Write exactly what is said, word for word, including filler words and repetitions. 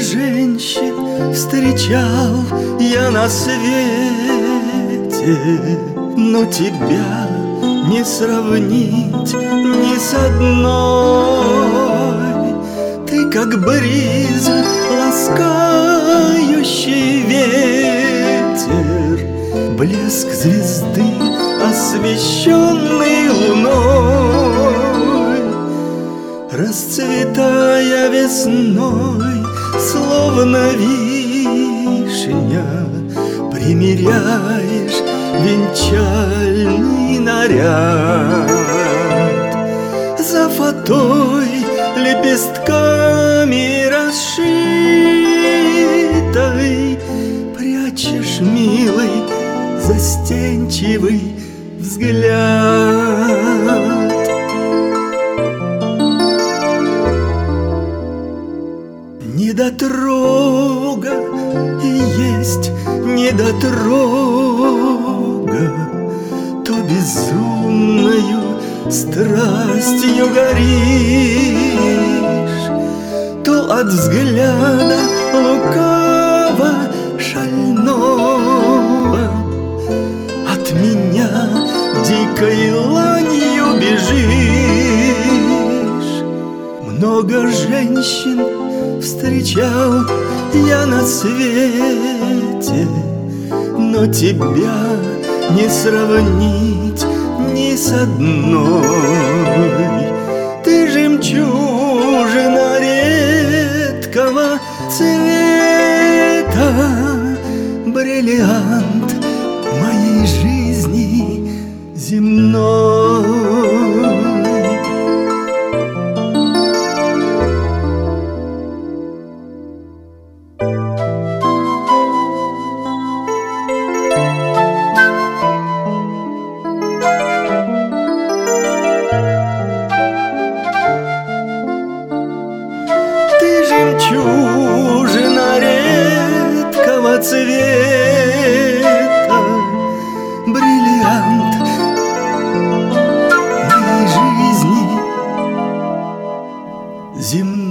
женщин встречал я на свете, но тебя не сравнить ни с одной. Ты как бриз, ласкающий ветер, блеск звезды, освещенный луной. Расцветая весной, словно вишня, примеряешь венчальный наряд. За фатой лепестками расшитой прячешь, милый, застенчивый взгляд. Недотрога и есть недотрога, то безумною страстью горишь, то от взгляда лукаво шального от меня дикой ланью бежишь. Много женщин встречал я на свете, но тебя не сравнить ни с одной. Ты жемчужина редкого цвета, бриллиант моей жизни земной. Жемчужина редкого цвета, бриллиант моей жизни земной.